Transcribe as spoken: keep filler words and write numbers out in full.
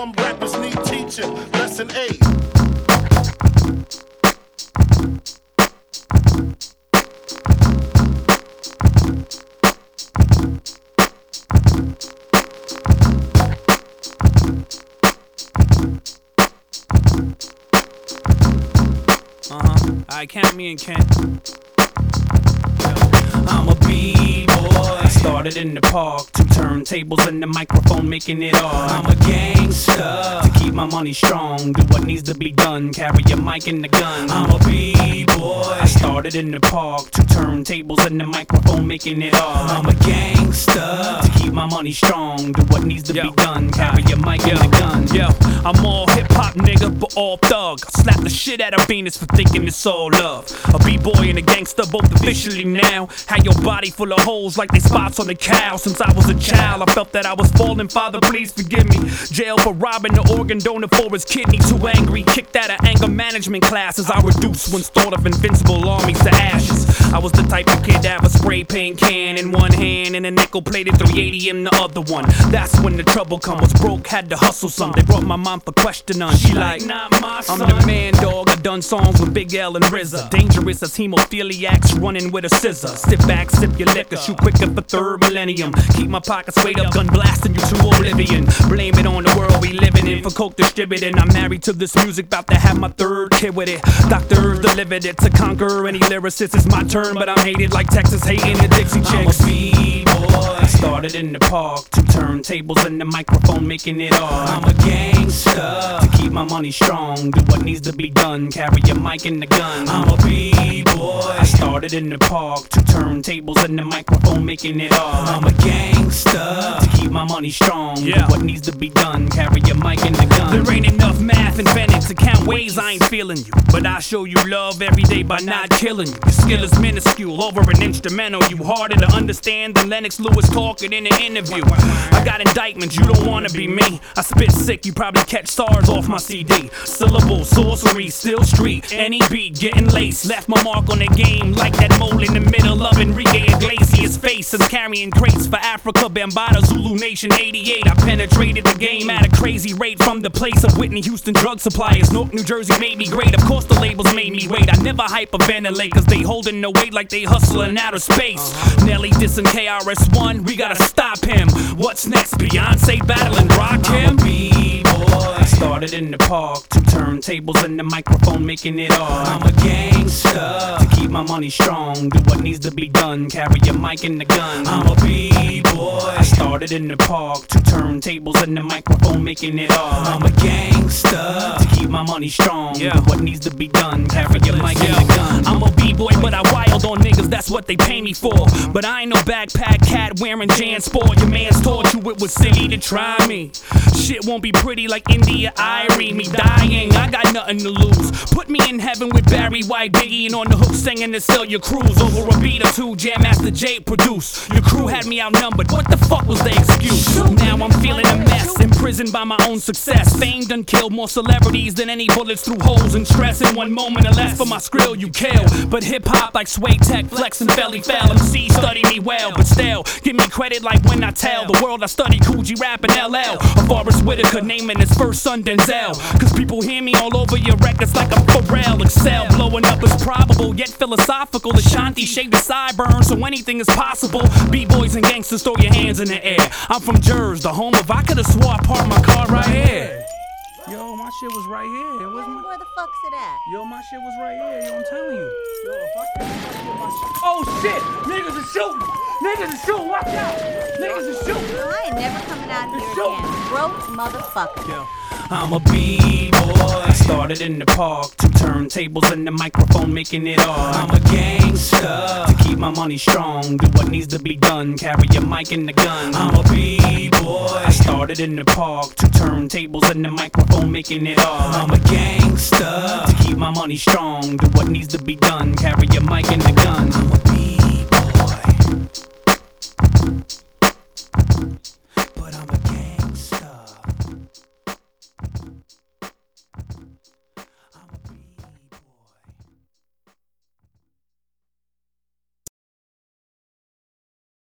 Dumb rappers need teaching. Lesson eight. Uh-huh. Alright, count me in, Ken. I'm a B-boy. Started in the park, two turntables and the microphone making it all. I'm a gangster. To keep my money strong, do what needs to be done. Carry your mic and the gun. I'm a B-boy. I started in the park, two turntables and the microphone making it all. I'm a gangster. To keep my money strong, do what needs to Yo. be done. Carry your mic Yo. and the gun. Yo, I'm all hip-hop nigga, but all thug. I slap the shit out of Venus for thinking it's all love. A B-boy and a gangster, both officially now. Had your body full of holes like they spots on a cow. Since I was a child, I felt that I was falling. Father, please forgive me. Jail for robbing the organ donor for his kidney. Too angry, kicked out of anger management classes. I reduced once thought of invincible armies to ashes. I was the type of kid to have a spray paint can in one hand and a nickel-plated three eighty in the other one. That's when the trouble come. Was broke, had to hustle some. They brought my mom for question on. She like, not my son. I'm the man, dog. I done songs with Big L and R Z A. Dangerous as hemophiliacs running with a scissor. Sit back, sip your liquor, shoot quicker for third millennium. Keep my pockets weight up, gun blasting you to oblivion. Blame it on the world we living in for coke distributing. I'm married to this music, about to have my third kid with it. Doctors delivered it to conquer any lyricist. It's my turn, but I'm hated like Texas hating the Dixie Chicks. I'm a B-boy. Started in the park, two turntables and the microphone making it all. I'm a gangster. To keep my money strong, do what needs to be done. Carry your mic and the gun. I'm a B-boy. I started in the park, two turntables and the microphone making it all. I'm a gangster. To keep my money strong, yeah. do what needs to be done. Carry your mic and the gun. There ain't enough math invented to count ways I ain't feeling you, but I show you love every day by not killing you. Your skill is minuscule, over an instrumental. You harder to understand than Lennox Lewis talking in an interview. I got indictments, you don't wanna be me. I spit sick, you probably catch SARS off my C D. Syllable, sorcery, still street. Any beat, getting laced. Left my mark on the game like that mole in the middle of Enrique Iglesias' face. I'm carrying crates for Africa, Bambaataa, Zulu Nation eighty-eight. I penetrated the game at a crazy rate from the place of Whitney Houston drug suppliers. Newark, New Jersey made me great. Of course the labels made me wait. I never hyperventilate, cause they holding the weight like they hustling outer space. Uh-huh. Nelly dissing K R S One, we gotta stop him. What's next? Beyonce battling Rakim? I'm a B-boy. I started in the park, two turntables and the microphone making it all. I'm a gangster. To keep my money strong, do what needs to be done. Carry your mic and the gun. I'm a B-boy. I started in the park, two turntables and the microphone making it all. I'm a gangster. To keep my money strong, yeah. do what needs to be done. Carry your mic and the gun. I'm a B-boy, but I wild on niggas, that's what they pay me for. But I ain't no backpack cat wearing JanSport. Your man's taught you it was silly to try me. Shit won't be pretty like India Irie. Me dying, I got nothing to lose. Put me in heaven with Barry White, Biggie, and on the hook singing to sell your cruise. Over a beat or two, Jam Master Jay produced. Your crew had me outnumbered, what the fuck was the excuse? Now I'm feeling a mess, imprisoned by my own success. Fame done killed more celebrities than any bullets through holes and stress. In one moment or less for my skrill you kill. But hip-hop like Sway Tech, Flex and Felly Fell. M C study me well, but still, give me credit like when I tell the world I study Cool G Rap and L L. Or Forrest Whitaker naming his first son Denzel. Cause people hear me all over your records like I'm Pharrell. Excel, blowing up is probable, yet philosophical. Ashanti shaved the sideburns, so anything is possible. B-boys and gangsters, throw your hands in the air. I'm from Jersey, the home of I could've swore I parked my car right here. Yo, my shit was right here. It was my... Where the fuck's it at? Yo, my shit was right here. Yo, I'm telling you. Yo, if I can't get my shit. Oh shit! Niggas are shooting! Niggas are shooting! Watch out! Niggas are shooting! Well, I ain't never coming out here again. Broke motherfucker. Yo. I'm a B-boy. Started in the park, two turntables and the microphone making it all. I'm a gangster. To keep my money strong, do what needs to be done. Carry your mic and the gun. I'm a B-boy. I started in the park, two turntables and the microphone making it all. I'm a gangster. To keep my money strong, do what needs to be done. Carry your mic and the gun. I'm a B-boy.